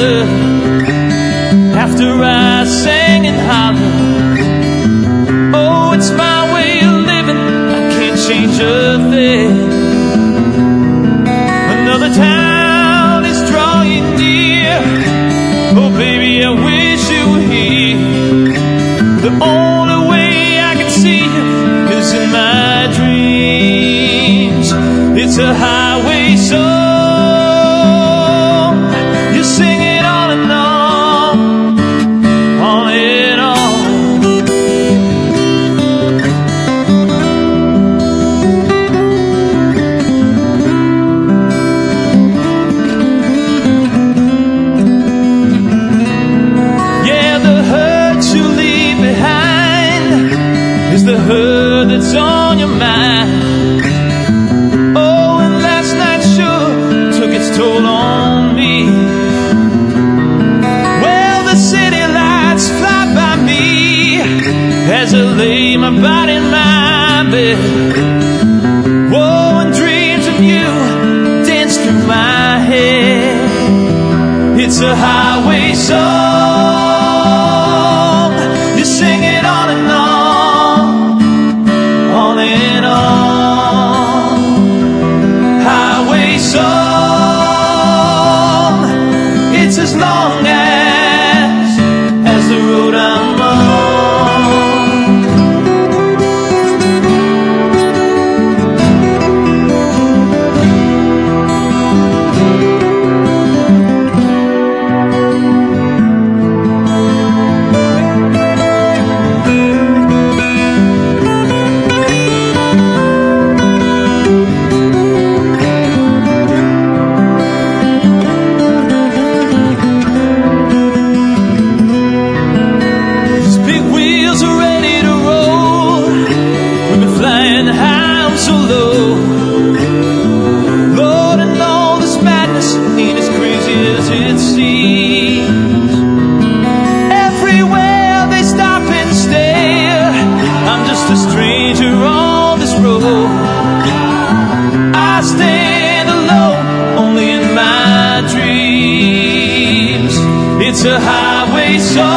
together after I sang and hollered. Oh, it's my way of living, I can't change a thing. Another town is drawing near. Oh baby, I wish you were here. The only way I can see you is in my dreams. It's a highway song, you sing it on and on and on. Yeah, the hurt you leave behind is the hurt that's on your mind. Toll on me. Well, the city lights fly by me as I lay my body in my bed. Whoa, and dreams of you dance through my head. It's a highway song, you sing it on and on, highway song. It's as long as the road I'm on. It's a highway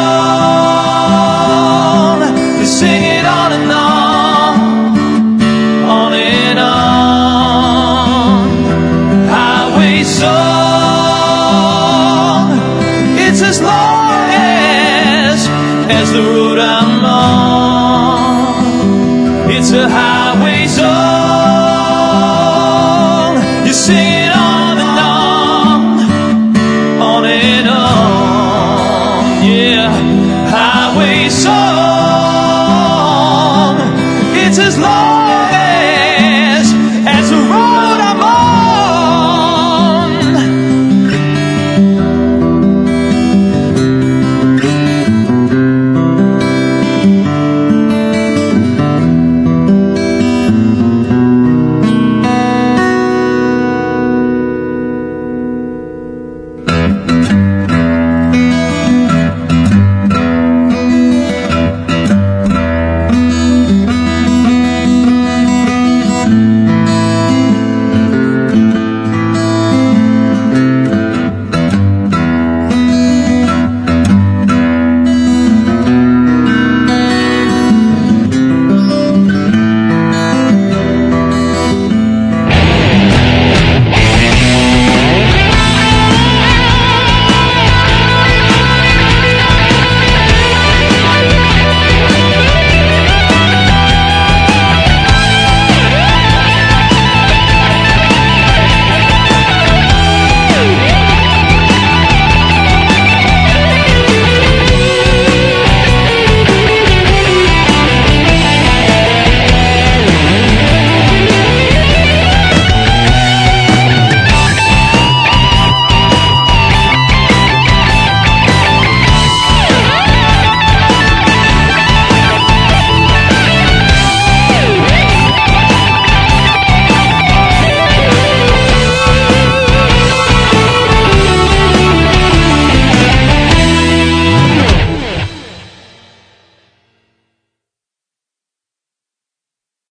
song, you sing it on and on, highway song. It's as long as the road I'm on. It's a highway